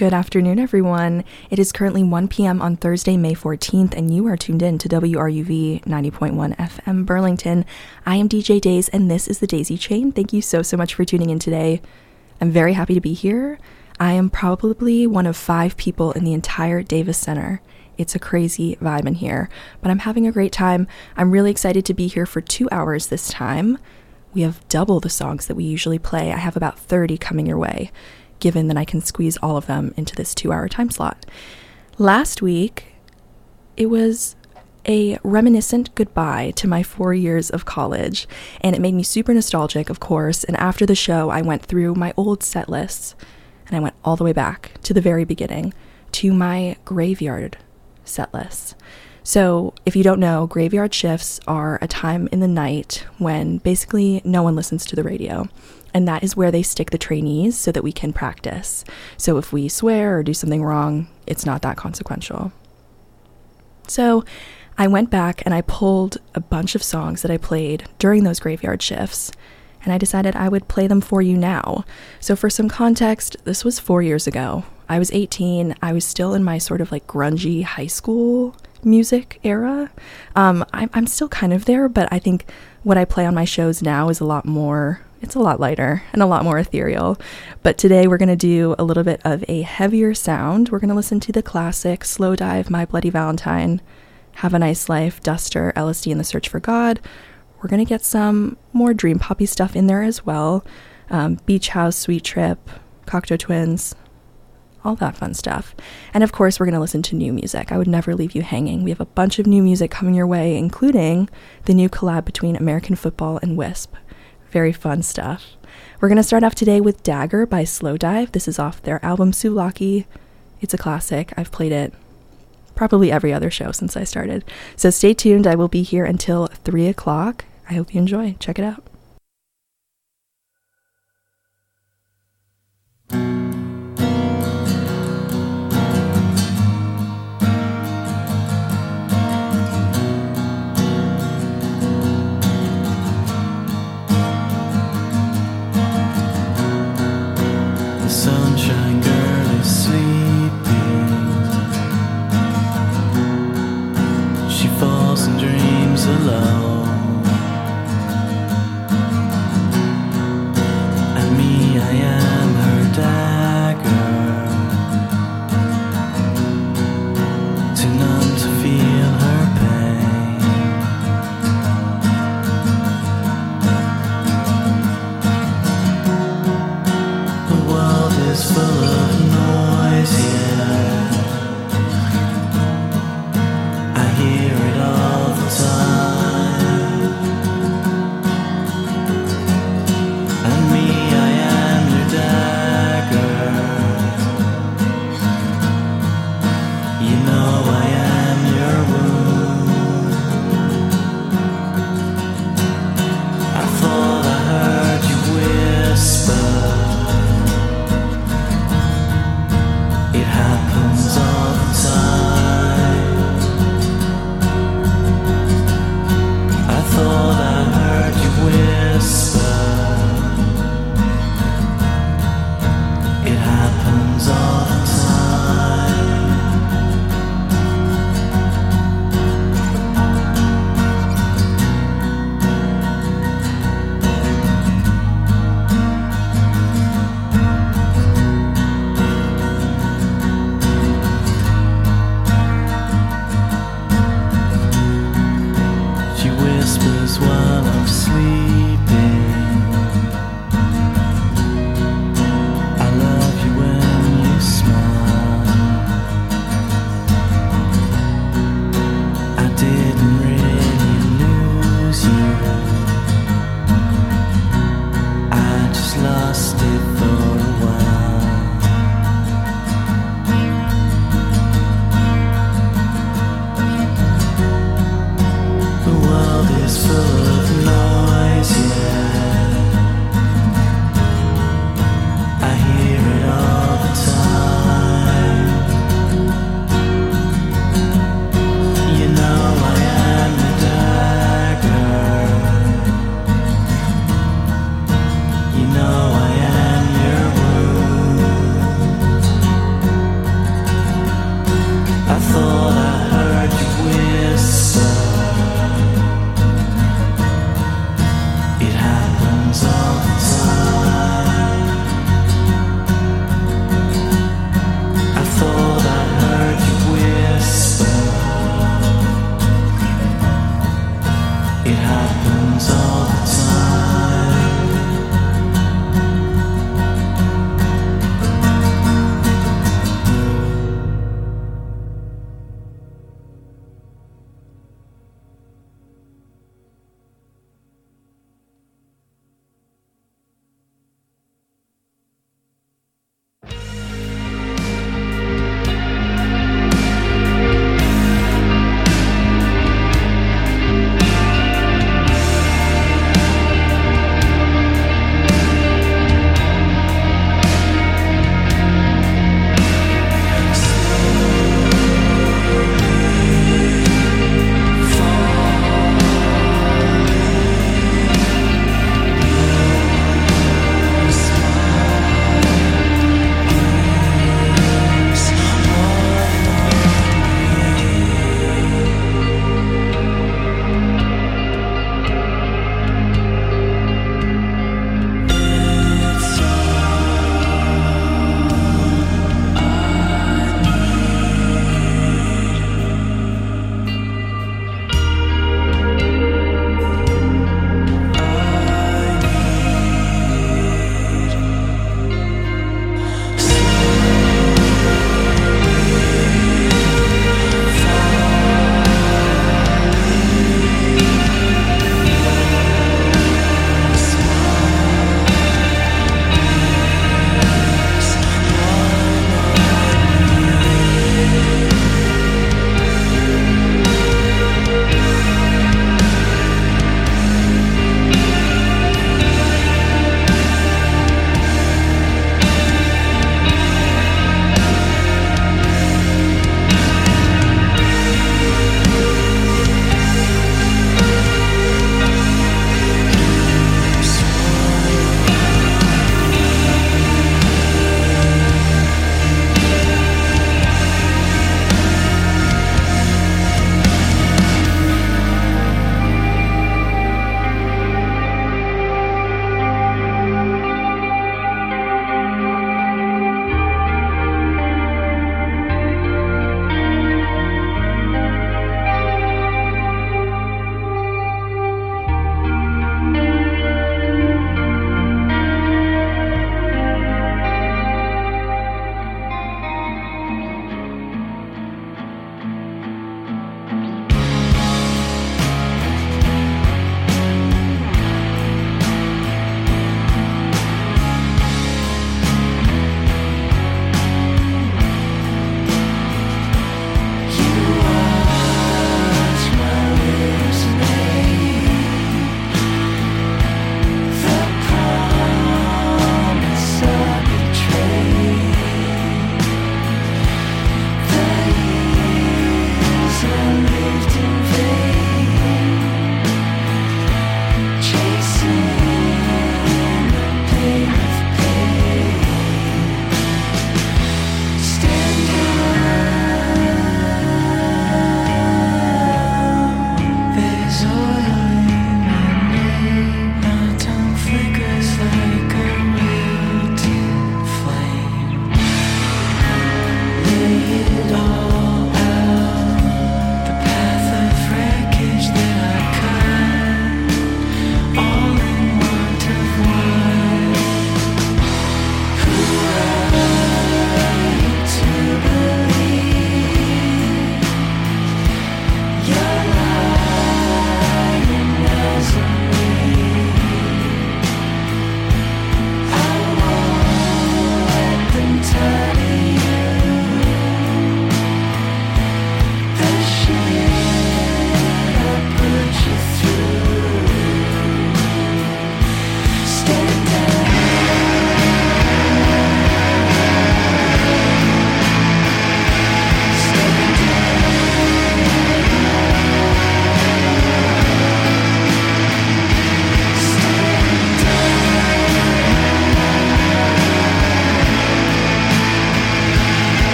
Good afternoon, everyone. It is currently 1 p.m. on Thursday, May 14th, and you are tuned in to WRUV 90.1 FM Burlington. I am DJ Days, and this is the Daisy Chain. Thank you so much for tuning in today. I'm very happy to be here. I am probably one of 5 people in the entire Davis Center. It's a crazy vibe in here, but I'm having a great time. I'm really excited to be here for 2 hours this time. We have double the songs that we usually play. I have about 30 coming your way, given that I can squeeze all of them into this 2-hour time slot. Last week, it was a reminiscent goodbye to my 4 years of college, and it made me super nostalgic, of course, and after the show, I went through my old set lists, and I went all the way back to the very beginning, to my graveyard set lists. So, if you don't know, graveyard shifts are a time in the night when basically no one listens to the radio. And that is where they stick the trainees so that we can practice. So if we swear or do something wrong, it's not that consequential. So I went back and I pulled a bunch of songs that I played during those graveyard shifts, and I decided I would play them for you now. So for some context, this was 4 years ago. I was 18. I was still in my sort of like grungy high school music era. I'm still kind of there, but I think what I play on my shows now is it's a lot lighter and a lot more ethereal. But today we're going to do a little bit of a heavier sound. We're going to listen to the classic Slowdive, My Bloody Valentine, Have a Nice Life, Duster, LSD and the Search for God. We're going to get some more dream poppy stuff in there as well. Beach House, Sweet Trip, Cocteau Twins, all that fun stuff. And of course, we're going to listen to new music. I would never leave you hanging. We have a bunch of new music coming your way, including the new collab between American Football and Wisp. Very fun stuff. We're going to start off today with Dagger by Slowdive. This is off their album Souvlaki. It's a classic. I've played it probably every other show since I started. So stay tuned. I will be here until 3 o'clock. I hope you enjoy. Check it out. Sunshine girl is sleeping. She falls and dreams alone.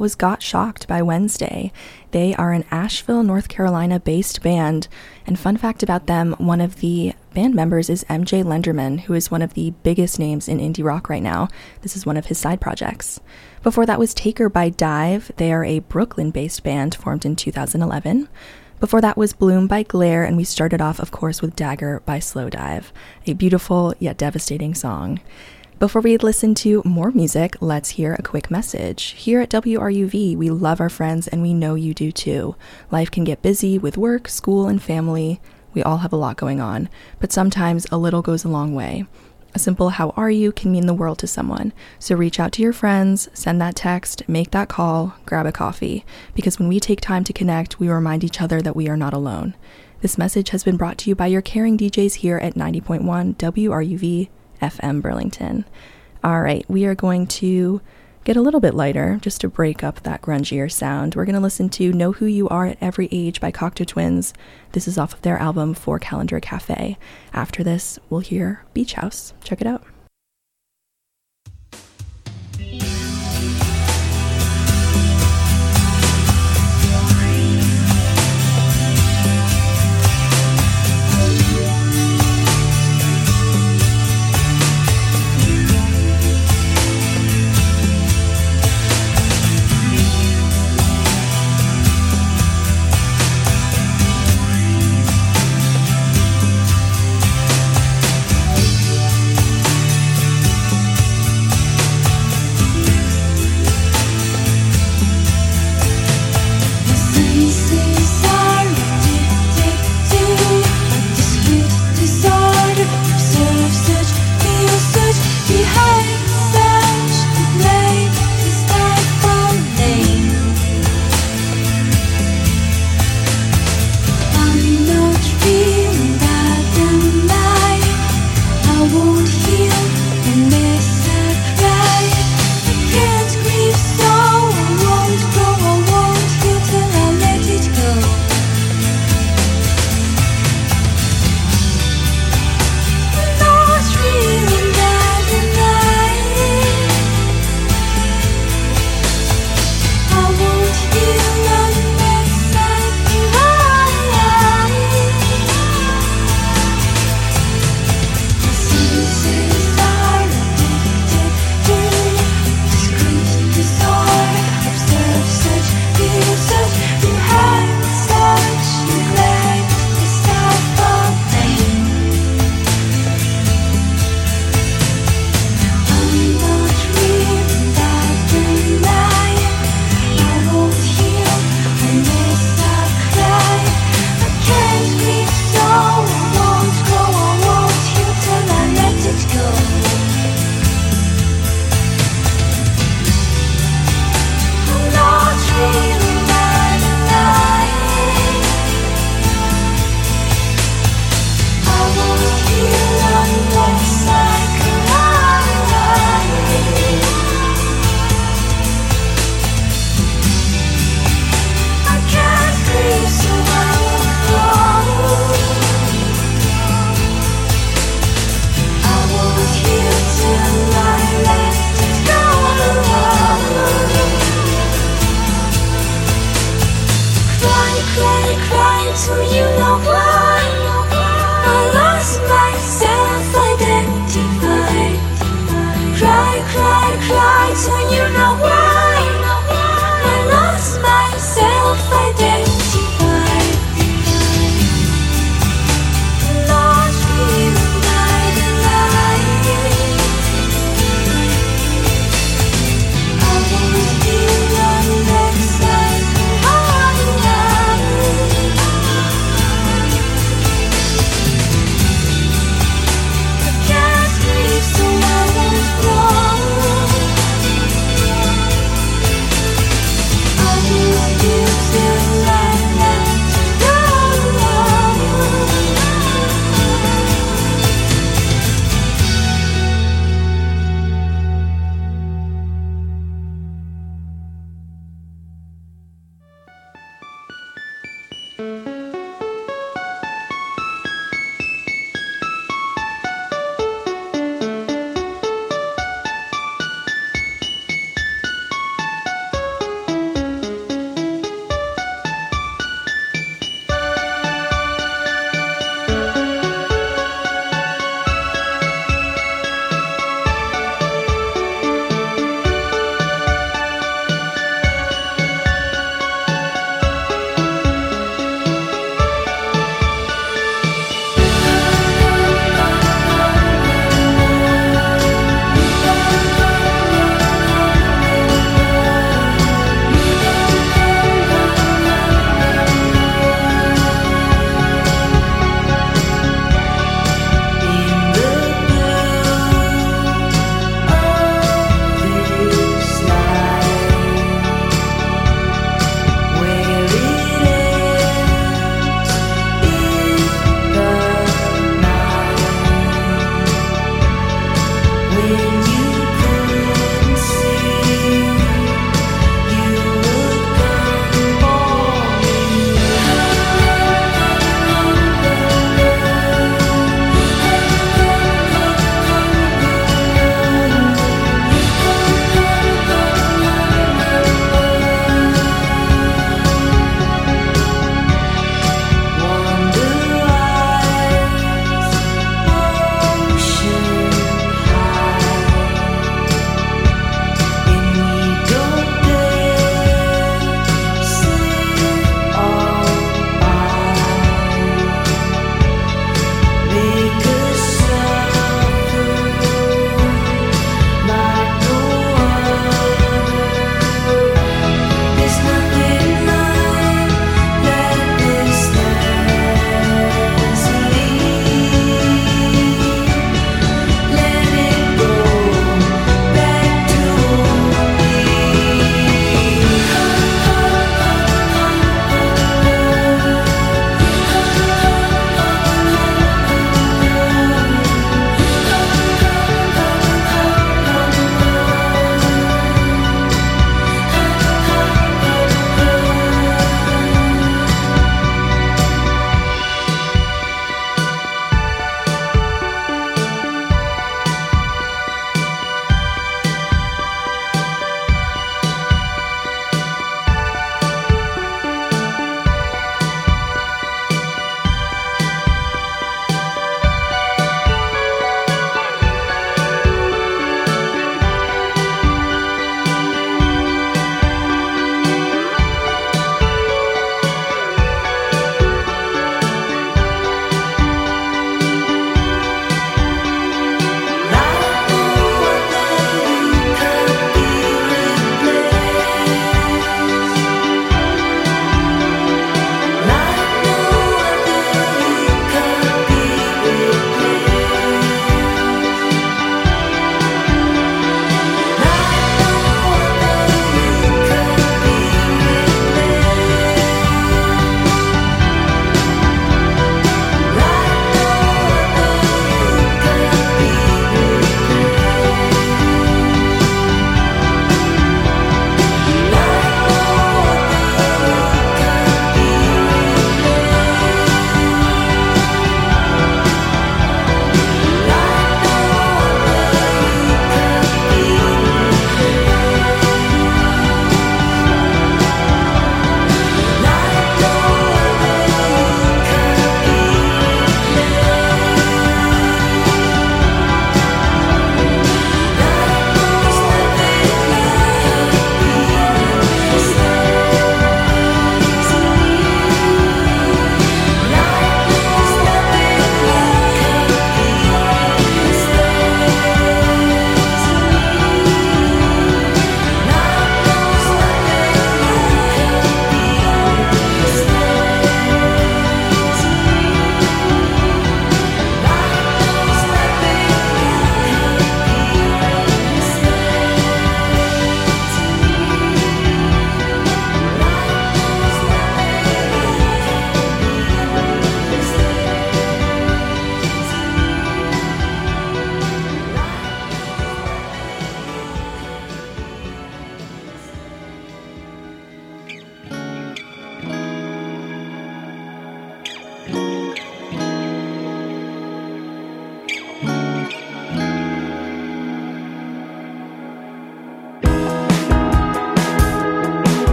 that was Got Shocked by Wednesday. They are an Asheville, North Carolina-based band, and fun fact about them, one of the band members is MJ Lenderman, who is one of the biggest names in indie rock right now. This is one of his side projects. Before that was Taker by Dive. They are a Brooklyn-based band formed in 2011. Before that was Bloom by Glare, and we started off, of course, with Dagger by Slowdive, a beautiful yet devastating song. Before we listen to more music, let's hear a quick message. Here at WRUV, we love our friends and we know you do too. Life can get busy with work, school, and family. We all have a lot going on, but sometimes a little goes a long way. A simple "how are you" can mean the world to someone. So reach out to your friends, send that text, make that call, grab a coffee. Because when we take time to connect, we remind each other that we are not alone. This message has been brought to you by your caring DJs here at 90.1 WRUV FM Burlington. All right, we are going to get a little bit lighter just to break up that grungier sound. We're going to listen to Know Who You Are at Every Age by Cocteau Twins. This is off of their album For Calendar Cafe. After this, we'll hear Beach House. Check it out.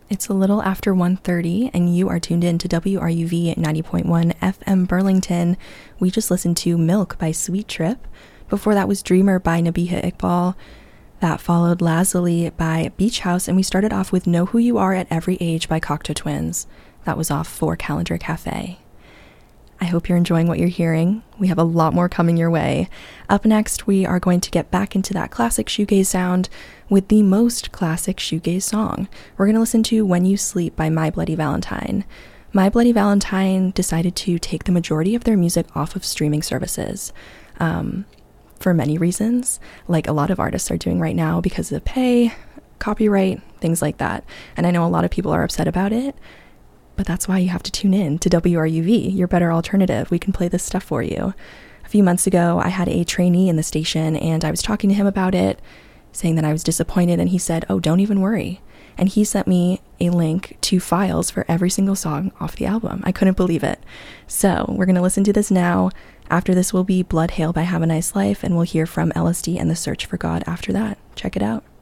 It's a little after 1:30, and you are tuned in to WRUV 90.1 FM Burlington. We just listened to Milk by Sweet Trip. Before that was Dreamer by Nabiha Iqbal. That followed Lazuli by Beach House, and we started off with Know Who You Are at Every Age by Cocteau Twins. That was off For Calendar Cafe. I hope you're enjoying what you're hearing. We have a lot more coming your way. Up next, we are going to get back into that classic shoegaze sound with the most classic shoegaze song. We're going to listen to When You Sleep by My Bloody Valentine. My Bloody Valentine decided to take the majority of their music off of streaming services for many reasons, like a lot of artists are doing right now because of pay, copyright, things like that. And I know a lot of people are upset about it, but that's why you have to tune in to WRUV, your better alternative. We can play this stuff for you. A few months ago, I had a trainee in the station, and I was talking to him about it, saying that I was disappointed, and he said, "Oh, don't even worry." And he sent me a link to files for every single song off the album. I couldn't believe it. So we're going to listen to this now. After this will be Blood Hail by Have a Nice Life, and we'll hear from LSD and The Search for God after that. Check it out.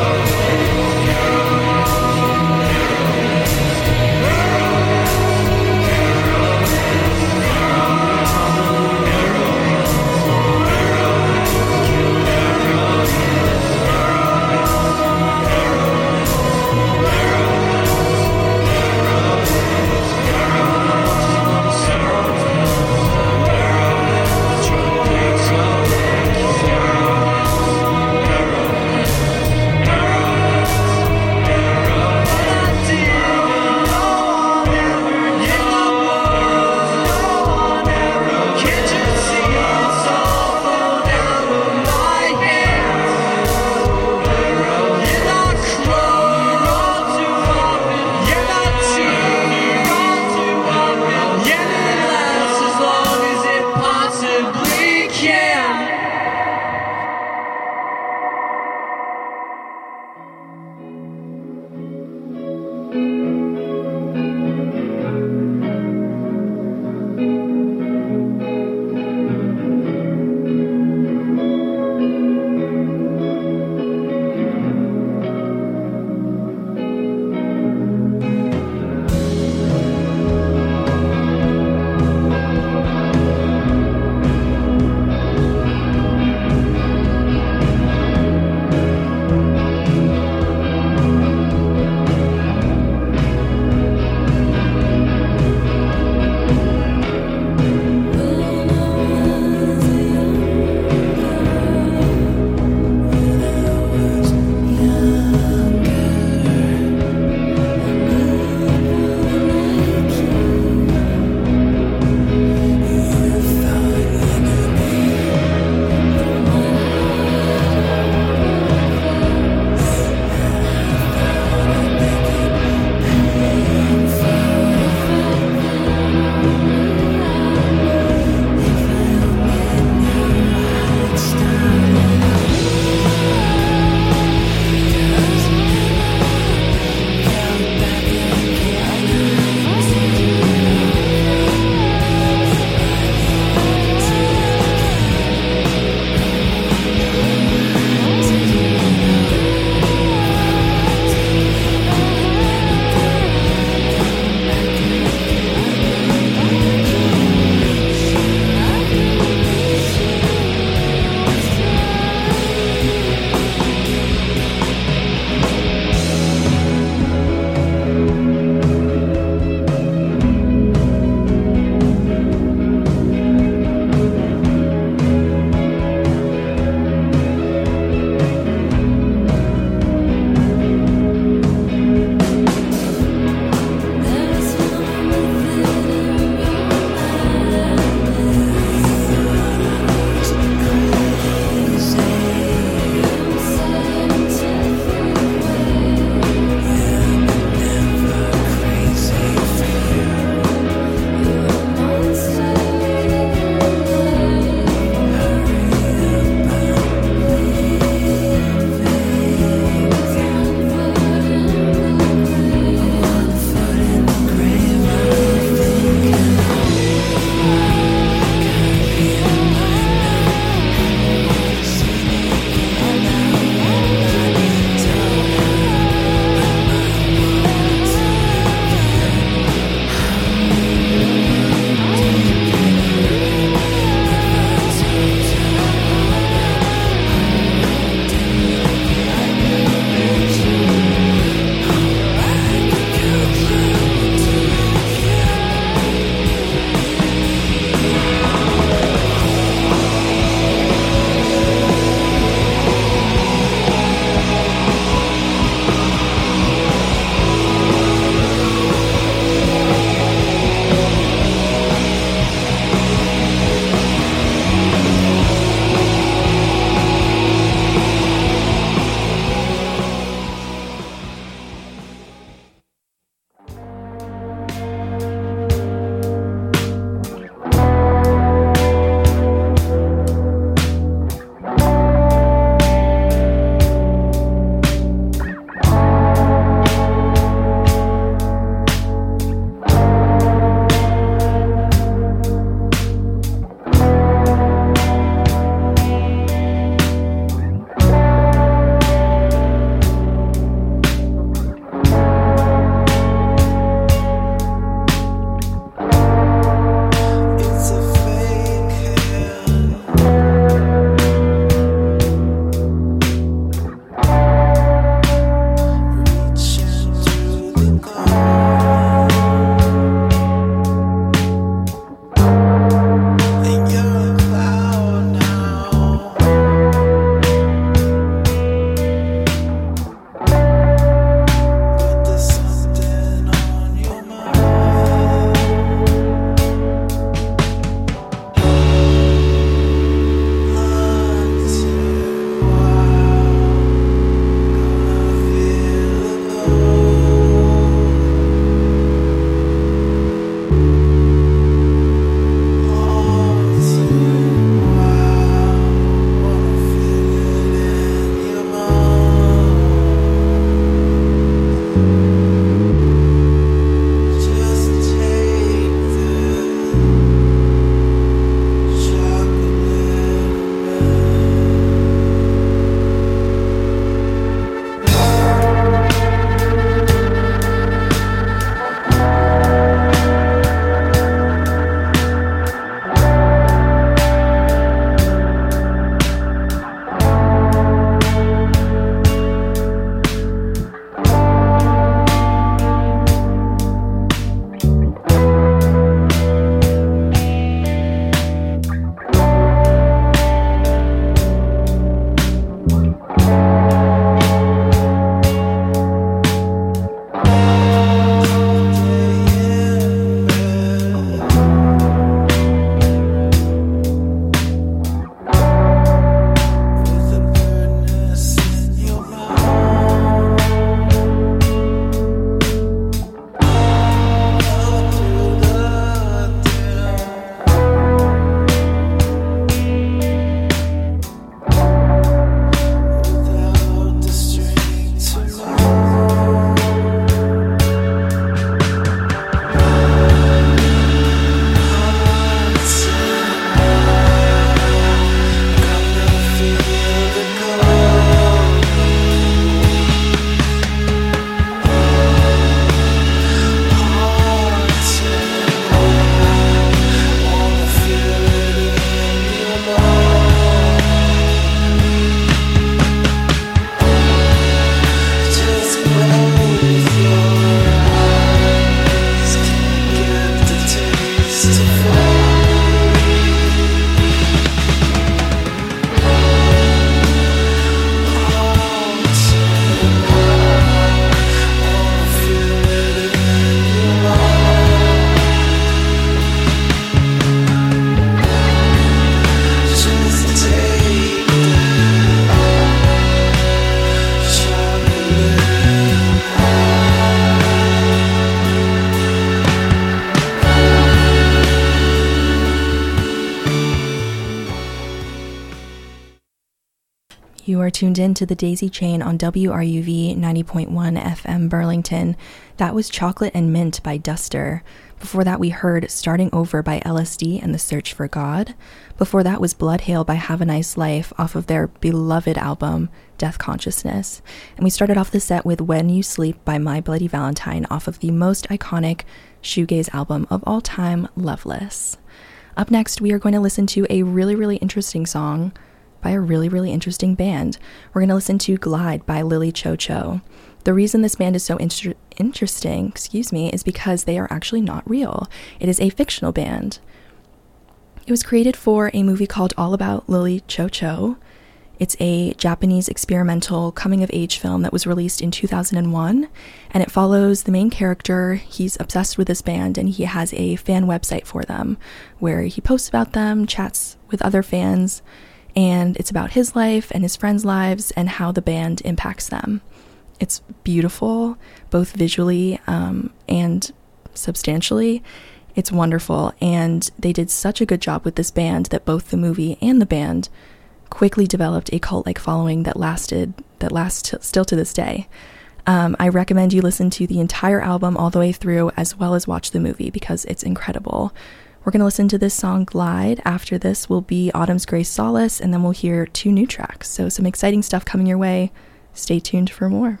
You are tuned in to the Daisy Chain on WRUV 90.1 FM Burlington. That was Chocolate and Mint by Duster. Before that, we heard Starting Over by LSD and the Search for God. Before that was Blood Hail by Have a Nice Life off of their beloved album, Death Consciousness. And we started off the set with When You Sleep by My Bloody Valentine off of the most iconic shoegaze album of all time, Loveless. Up next, we are going to listen to a really, really interesting song by a really, really interesting band. We're going to listen to Glide by Lily Cho Cho. The reason this band is so interesting, is because they are actually not real. It is a fictional band. It was created for a movie called All About Lily Cho Cho. It's a Japanese experimental coming-of-age film that was released in 2001, and it follows the main character. He's obsessed with this band, and he has a fan website for them, where he posts about them, chats with other fans, and it's about his life and his friends' lives and how the band impacts them. It's beautiful, both visually and substantially. It's wonderful, and they did such a good job with this band that both the movie and the band quickly developed a cult-like following that lasts still to this day. I recommend you listen to the entire album all the way through, as well as watch the movie, because it's incredible. We're going to listen to this song, Glide. After this will be Autumn's Grey Solace, and then we'll hear 2 new tracks. So some exciting stuff coming your way. Stay tuned for more.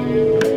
Thank